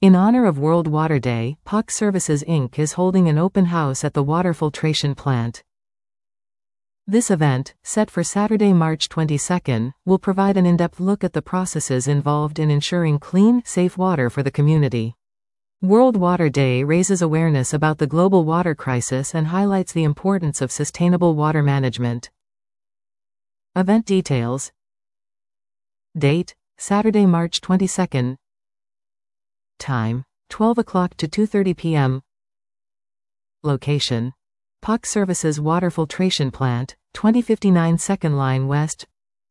In honor of World Water Day, POC Services Inc. is holding an open house at the water filtration plant. This event, set for Saturday, March 22, will provide an in-depth look at the processes involved in ensuring clean, safe water for the community. World Water Day raises awareness about the global water crisis and highlights the importance of sustainable water management. Event details. Date: Saturday, March 22. Time: 12 o'clock to 2:30 p.m. Location: POC Services Water Filtration Plant, 2059 Second Line West.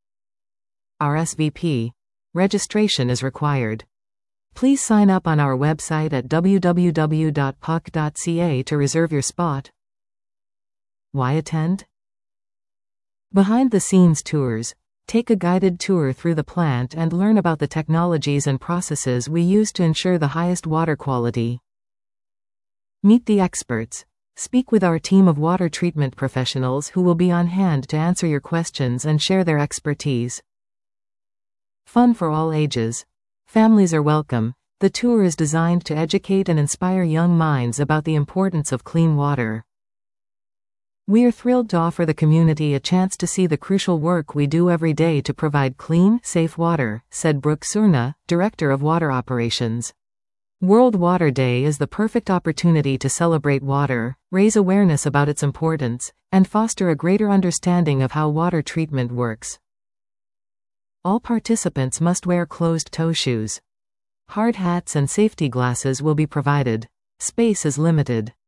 RSVP. Registration is required. Please sign up on our website at www.poc.ca to reserve your spot. Why attend? Behind-the-scenes tours. Take a guided tour through the plant and learn about the technologies and processes we use to ensure the highest water quality. Meet the experts. Speak with our team of water treatment professionals who will be on hand to answer your questions and share their expertise. Fun for all ages. Families are welcome. The tour is designed to educate and inspire young minds about the importance of clean water. We are thrilled to offer the community a chance to see the crucial work we do every day to provide clean, safe water, said Brooke Surna, Director of Water Operations. World Water Day is the perfect opportunity to celebrate water, raise awareness about its importance, and foster a greater understanding of how water treatment works. All participants must wear closed-toe shoes. Hard hats and safety glasses will be provided. Space is limited.